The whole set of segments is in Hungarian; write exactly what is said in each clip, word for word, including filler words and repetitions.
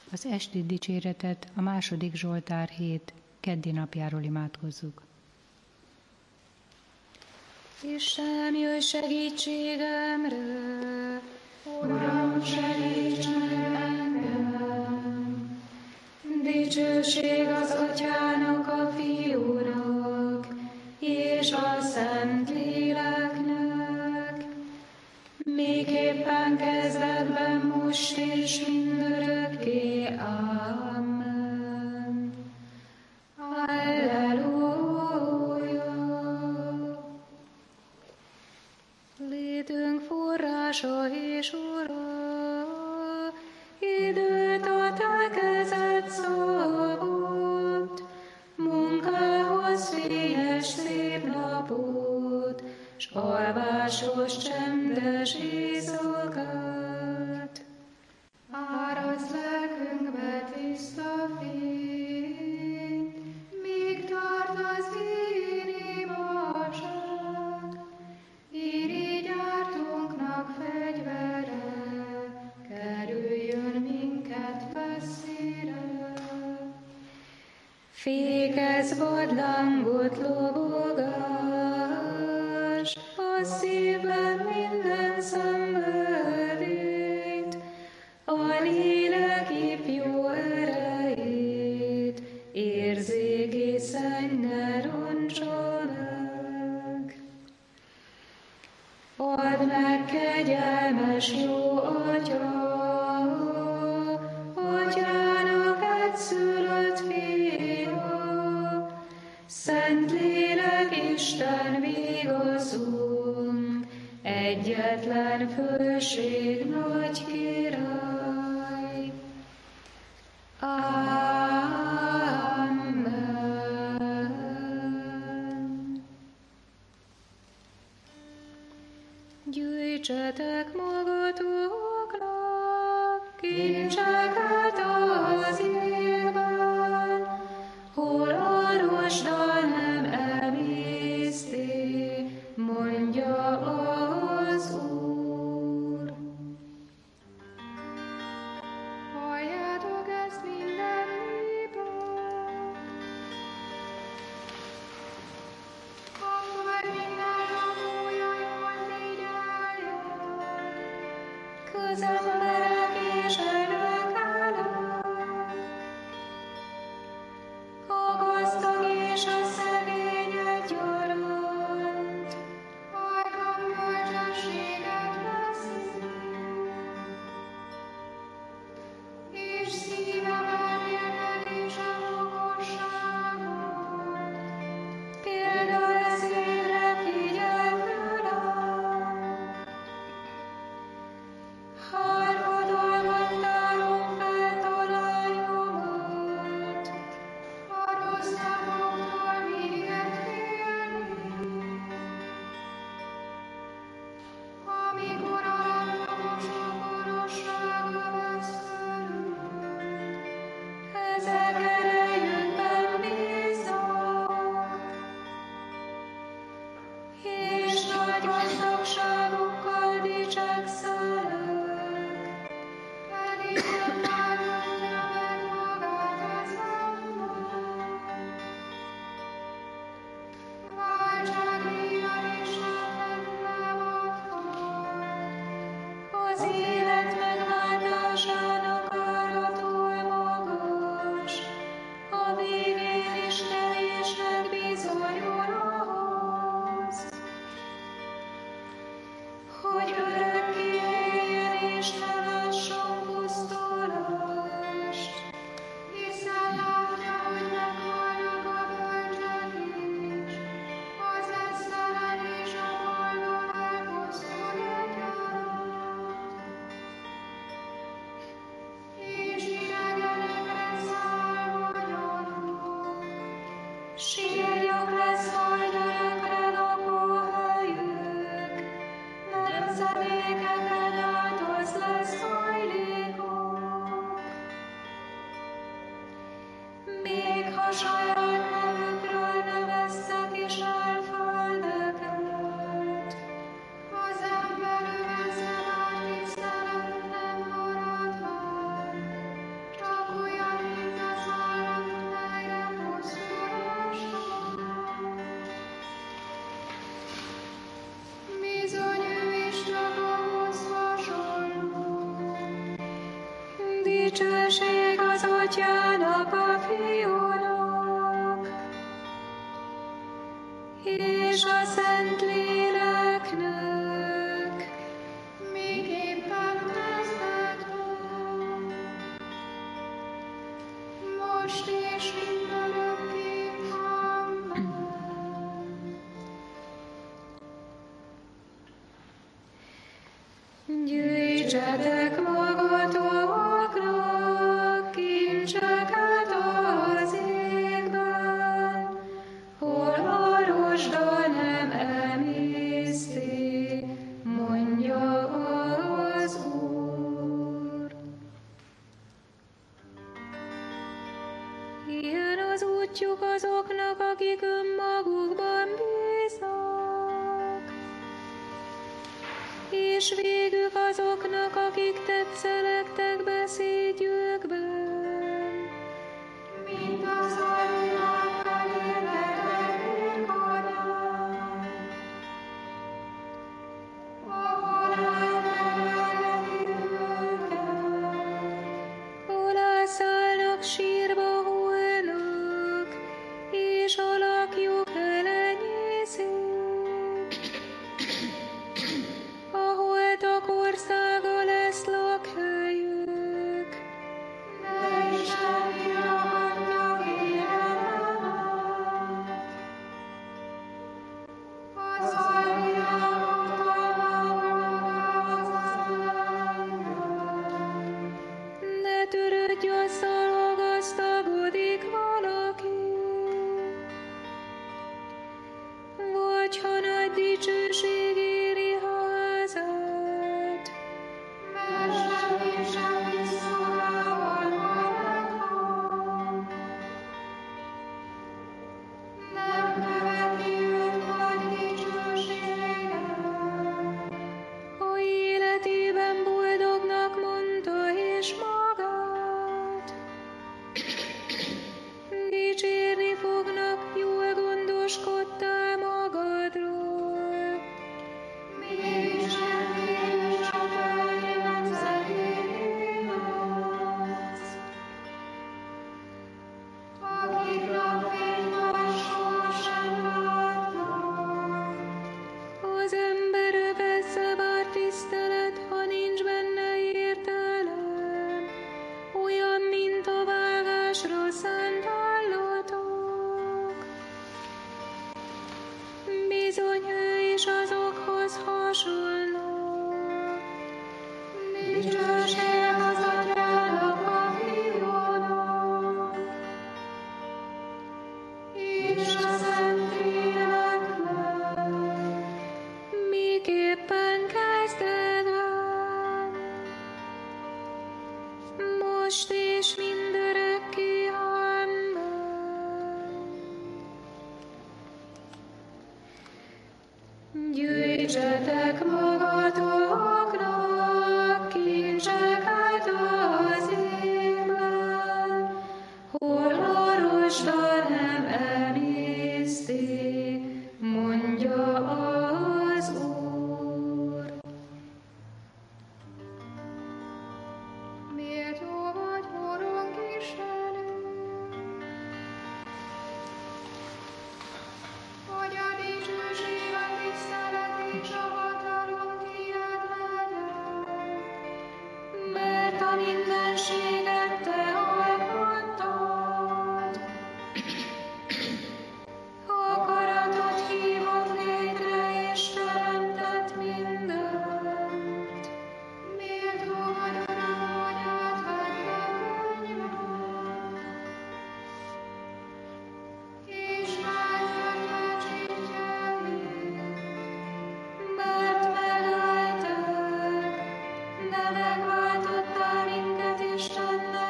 Az esti dicséretet a második Zsoltár hét keddi napjáról imádkozzuk. Istenem, jöjj segítségemre, Uram, segíts meg engem! Dicsőség az Atyának, a Fiúnak, és a Szent Léleknek, miképpen kezdetben, most és mindörökké. Amen. Halleluja! Létünk forrása és Ura, időt a te kezed szabott, munkához fényes szép napot, s alvásos csendes éjszakát. Áradsz lelkünkbe tiszta fény, míg tart az én imádság. Irigy ártónknak fegyvere, kerüljön minket messzire. Fékez vadlangot lobogás, a szívben minden szenvedélyt, a lélek ifjú erejét, érzékészen ne roncsanak. Add meg, kegyelmes jó Atya, Atyának egyszülött Fia, Szent Lélek Isten vigaszunk, egyetlen fölség nagy király. Amen. Gyűjtsetek magatoknak kincseket az égben, hol a rozsda nem emészti, mondja az Úr. Halljátok ezt minden népek, akkor minden lakója jól figyeljen, közemberek és örökállók, a gazdag és a szegény egyaránt, ajkam bölcsességet veszi, és szívem elmélkedésem okosságot, példabeszédre figyeltelek. Hármadalmat tárom fel találjomat, a rossz napoktól miért félni? Amikor a látomosok orossága vesz körül, ezek erejükben bíznak, és nagy gazdagságukkal dicsekszenek, pedig nem állhatja meg magát az ember. Váltságdíjat is nem adhat, az élet megváltásának ára túl magas, a végén is kevésnek bizonyul ahhoz, hogy örökké éljen és ne lásson pusztulást, hiszen látja, hogy meghalnak a bölcsek is, az esztelen és a boldog elpusztul egyaránt. És idegenekre szállva nyarul, sírjak lesz majd örökre lakóhelyük, nemzedékeken át az lesz hajlékuk. Még ha saját nevükről neveztek is el földeket, az ember övezze nagy tisztelet nem marad meg, csak Dicsőség az Atyának, a Fiúnak, és a Szentléleknek, miképpen kezdetben, most és mindörökké. Amen. Gyűjtsetek magatokra kincseket az égben, hol a rozsda nem emészti, mondja az Úr. Ilyen az útjuk azoknak, akik önmagukban bíznak, és végük azoknak, akik tetszelegtek beszédjükben, mint az alján felületek anyán, ahol elfelejtik őket, hol elszállnak sírba hullnak, és alakjuk elenyészik. Országa lesz lakhelyük, de Isten kiragadja védelmet. Az alvilágok találnak az ellen. Ne törődj azzal, ha gazdagodik valaki, vagy ha nagy dicsőség éri házat. Most és mindörökké. Amen. Gyűjtsetek magatokra kincseket az égben, hol a rozsda nem emészti, mondja az Úr. Méltó vagy, Urunk Istenünk, hogy a dicsőség, a tisztelet és a hatalom tiéd legyen, mert a mindenséget te alkottad. Akaratod hívott létre és teremtett mindent. Méltó vagy, Uram, hogy átvedd a könyvet, és váltad becsítjeit, mert megálltad, de megváltottál minket Istennel.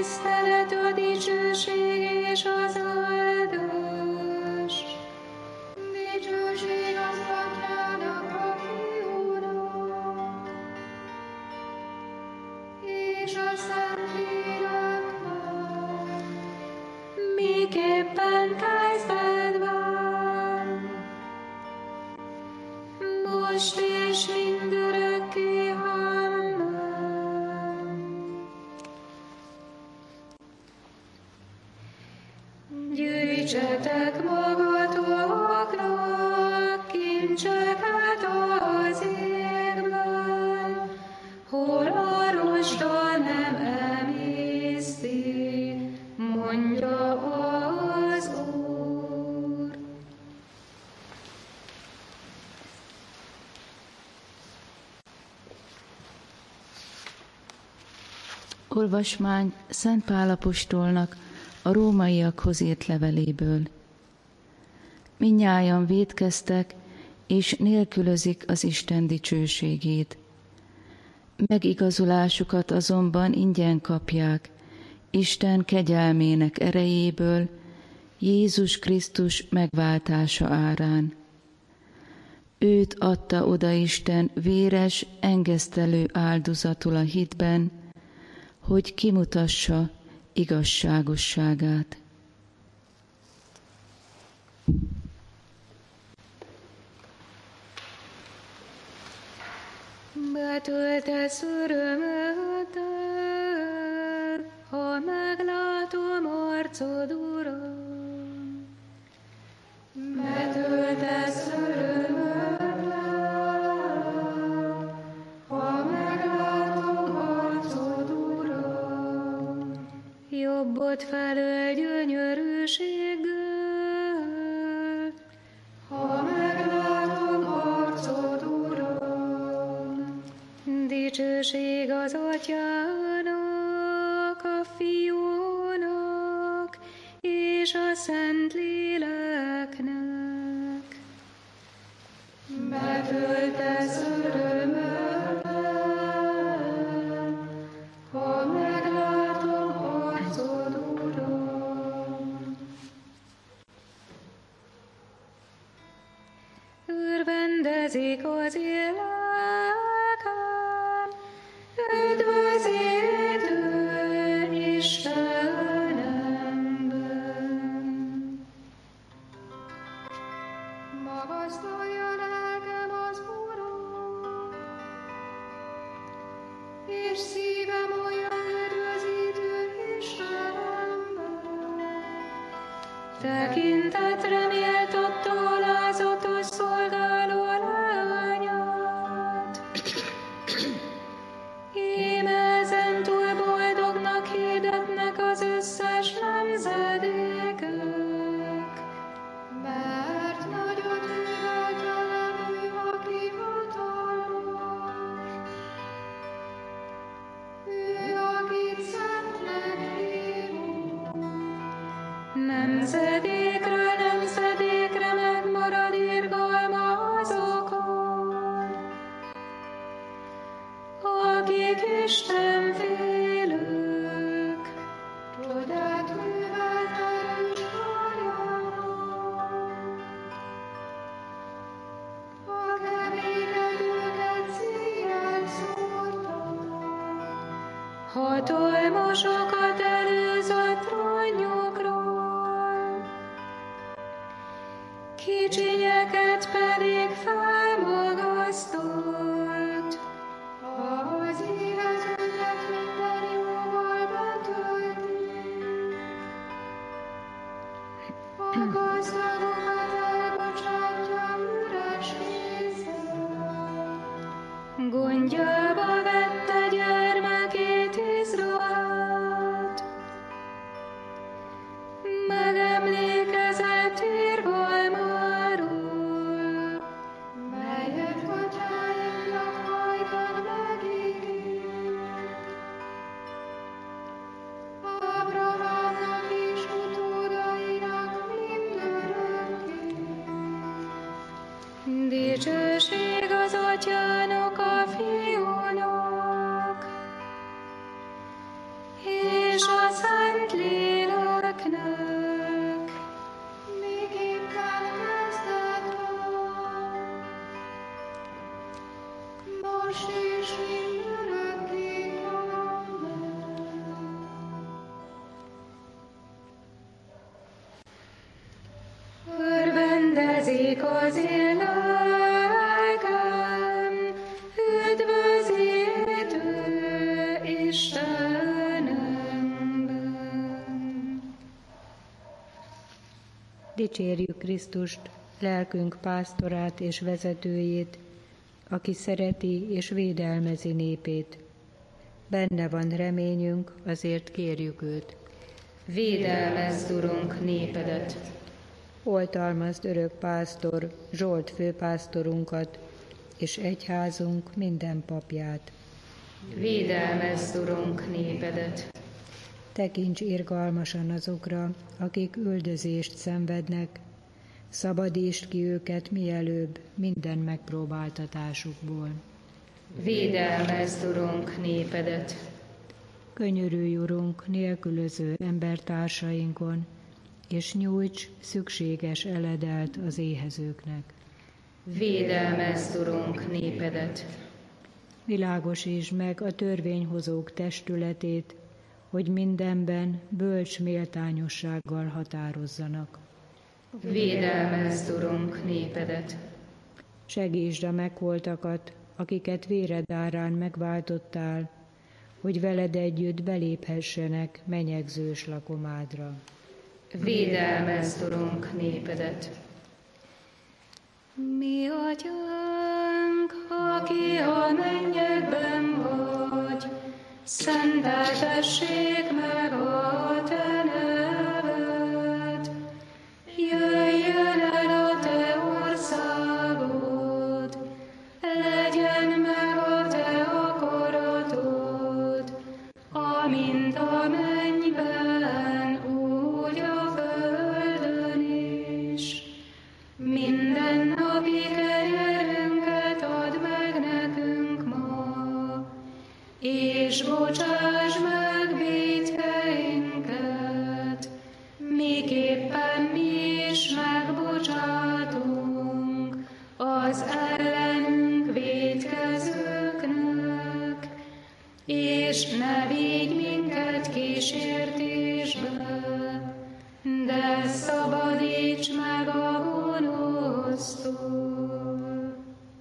tisztelet, a dicsőség és az áldás. Dicsőség az Atyának, a Fiúnak, és a Szentléleknek, miképpen kezdetben, most és mindörökké. Gyűjtsetek magatoknak kincseket az égben, hol a rozsda nem emészti, mondja az Úr. Olvasmány Szent Pál apostolnak a rómaiakhoz írt leveléből. Mindnyájan vétkeztek, és nélkülözik az Isten dicsőségét. Megigazulásukat azonban ingyen kapják, Isten kegyelmének erejéből, Jézus Krisztus megváltása árán. Őt adta oda Isten véres, engesztelő áldozatul a hitben, hogy kimutassa igazságosságát. Betöltesz örömöddel, ha meglátom arcod, Uram. Betöltesz örömöddel, ha meglátom arcod, Uram. Jobbot felől gyönyörűséggel, ha meglátom arcod, Uram. Dicsőség az Atyának, a Fiúnak és a Szentléleknek. Betöltesz örömmel, ha meglátom arcod, Uram. Örvendezik az élek, üdvözítő Istenemben. Magasztalja lelkem az Urat, és szívem olyan üdvözítő Istenemben. Tekintetre méltatta alázatos szolgáló lányát. Íme ezentúl boldognak hirdetnek az összes nemzedékek, mert nagyot művelt velem ő, aki hatalmas. Ő, akit szentnek hívunk, nemzedékről nemzedékre megmarad irgalma azokon, akik Isten félők, csodát művelt erős karjának. A keményedőket szíjjel szórta, hatalmasokat előz a trónjukról, kicsinyeket pedig felmagasztott. Az évezőket minden jóval betölti, a gazdagokat elbocsátja üres kézzel. Gondjába vette gyermekét, Izraelt, megemlékezett irgalmáról, melyet atyáinknak hajdan megígért. Ábrahámnak és utódainak mindörökké. Dicsőség az Atyának, a Fiúnak és a Üldözik az én lelkem, üdvözítő Istenemben. Dicsérjük Krisztust, lelkünk pásztorát és vezetőjét, aki szereti és védelmezi népét. Benne van reményünk, azért kérjük őt. Védelmezd, Urunk, népedet! Oltalmazd örök pásztor, Zsolt főpásztorunkat, és egyházunk minden papját. Védelmezd, Urunk, népedet! Tekints irgalmasan azokra, akik üldözést szenvednek, szabadítsd ki őket mielőbb minden megpróbáltatásukból. Védelmezd, Urunk, népedet! Könyörülj, Urunk, nélkülöző embertársainkon, és nyújts szükséges eledelt az éhezőknek. Védelmezd, Urunk, népedet! Világosítsd meg a törvényhozók testületét, hogy mindenben bölcs méltányossággal határozzanak. Védelmezd, Urunk, népedet! Segítsd a megholtakat, akiket véred árán megváltottál, hogy veled együtt beléphessenek menyegzős lakomádra. Védelmezd, Urunk, népedet! Mi Atyánk, aki a mennyekben vagy, szenteltessék meg a te neved. Jöjjön el a te országod, legyen meg a te akaratod, amint a mennyben, úgy a földön is. Minden napi kenyerünket add meg nekünk ma, és bocsáss meg vétkeinket, miképpen mi is megbocsátunk az ellenünk vétkezőknek, és ne vigy minket kísértésbe, de szabadíts meg a gonosztól.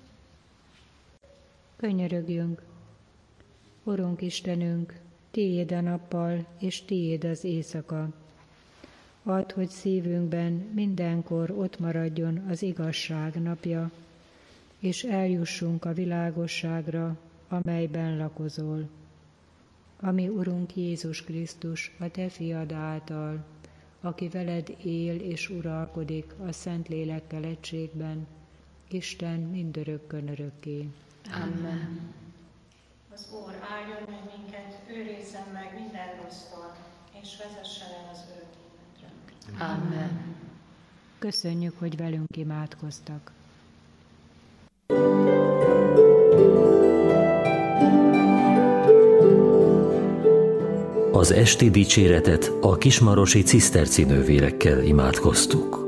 Könyörögjünk! Urunk Istenünk, tiéd a nappal, és tiéd az éjszaka. Add, hogy szívünkben mindenkor ott maradjon az igazság napja, és eljussunk a világosságra, amelyben lakozol. Ami Urunk Jézus Krisztus, a te fiad által, aki veled él és uralkodik a Szentlélekkel egységben, Isten mindörökkön örökké. Amen. Az Úr áldjon meg minket, őrizzen meg minden rossztól, és vezessen el az örök életre. Amen. Köszönjük, hogy velünk imádkoztak. Az esti dicséretet a kismarosi ciszterci nővérekkel imádkoztuk.